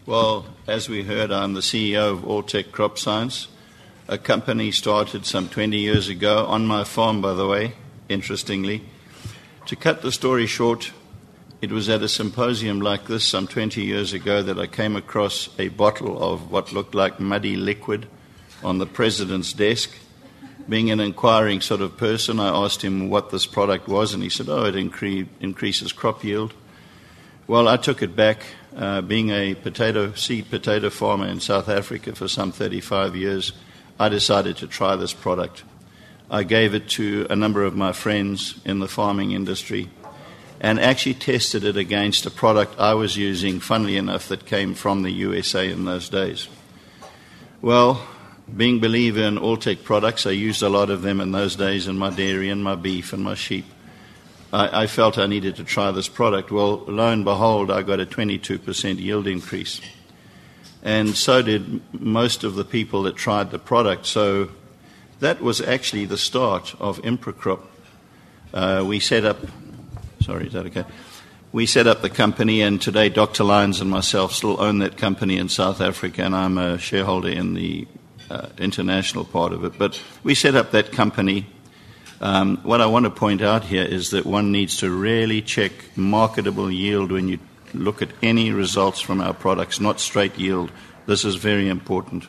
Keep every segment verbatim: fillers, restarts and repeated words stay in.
Well, as we heard, I'm the C E O of Alltech Crop Science, a company started some twenty years ago on my farm, by the way, interestingly. To cut the story short, it was at a symposium like this some twenty years ago that I came across a bottle of what looked like muddy liquid on the president's desk. Being an inquiring sort of person, I asked him what this product was, and he said, oh, it incre- increases crop yield. Well, I took it back. Uh, being a potato seed potato farmer in South Africa for some thirty-five years, I decided to try this product. I gave it to a number of my friends in the farming industry and actually tested it against a product I was using, funnily enough, that came from the U S A in those days. Well, being a believer in Alltech products, I used a lot of them in those days in my dairy and my beef and my sheep. I, I felt I needed to try this product. Well, lo and behold, I got a twenty-two percent yield increase. And so did most of the people that tried the product. So that was actually the start of ImproCrop. Uh, we set up, sorry, is that okay? We set up the company, and today Doctor Lyons and myself still own that company in South Africa, and I'm a shareholder in the uh, international part of it. But we set up that company. Um, what I want to point out here is that one needs to really check marketable yield when you look at any results from our products, not straight yield. This is very important.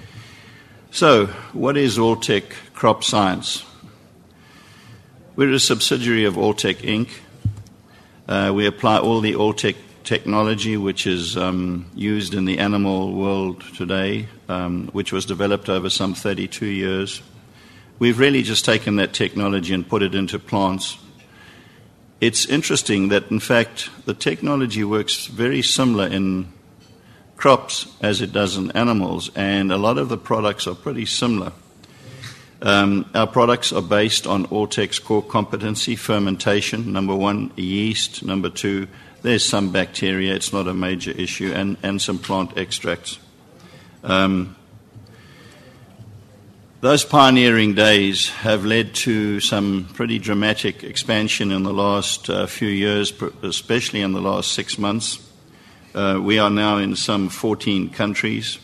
So, what is Alltech Crop Science? We're a subsidiary of Alltech Incorporated. Uh, we apply all the Alltech technology which is um, used in the animal world today, um, which was developed over some thirty-two years. We've really just taken that technology and put it into plants. It's interesting that, in fact, the technology works very similar in crops as it does in animals, and a lot of the products are pretty similar. Um, our products are based on Alltech's core competency, fermentation, number one, yeast, number two, there's some bacteria, it's not a major issue, and, and some plant extracts. Um, Those pioneering days have led to some pretty dramatic expansion in the last uh, few years, especially in the last six months. Uh, we are now in some fourteen countries.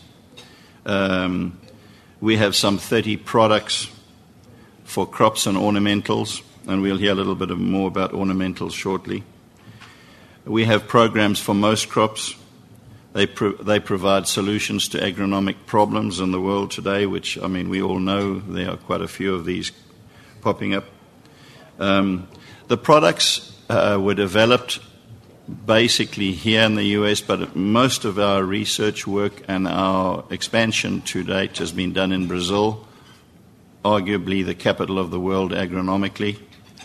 Um, we have some thirty products for crops and ornamentals, and we'll hear a little bit more about ornamentals shortly. We have programs for most crops. They pro- they provide solutions to agronomic problems in the world today, which, I mean, we all know there are quite a few of these popping up. Um, the products uh, were developed basically here in the U S, but most of our research work and our expansion to date has been done in Brazil, arguably the capital of the world agronomically.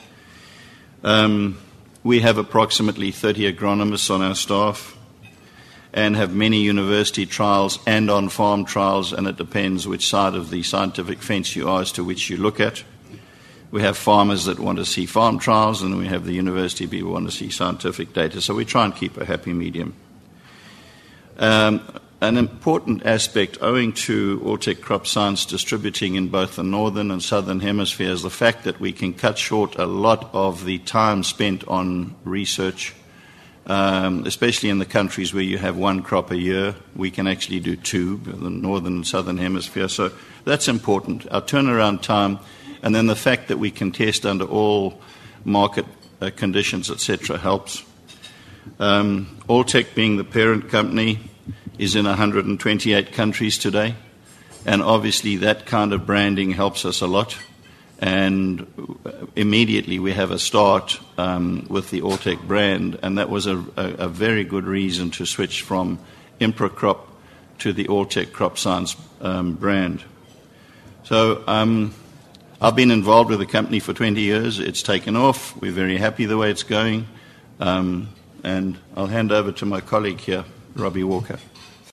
Um, we have approximately thirty agronomists on our staff, and have many university trials and on-farm trials, and it depends which side of the scientific fence you are as to which you look at. We have farmers that want to see farm trials, and we have the university people who want to see scientific data, so we try and keep a happy medium. Um, an important aspect, owing to Alltech Crop Science distributing in both the northern and southern hemisphere, is the fact that we can cut short a lot of the time spent on research. Um, especially in the countries where you have one crop a year, we can actually do two, the northern and southern hemisphere. So that's important. Our turnaround time, and then the fact that we can test under all market uh, conditions, et cetera, helps. Um, Alltech, being the parent company, is in one hundred twenty-eight countries today, and obviously that kind of branding helps us a lot. And immediately we have a start um, with the Alltech brand, and that was a, a, a very good reason to switch from ImproCrop to the Alltech Crop Science um, brand. So um, I've been involved with the company for twenty years. It's taken off. We're very happy the way it's going. Um, and I'll hand over to my colleague here, Robbie Walker.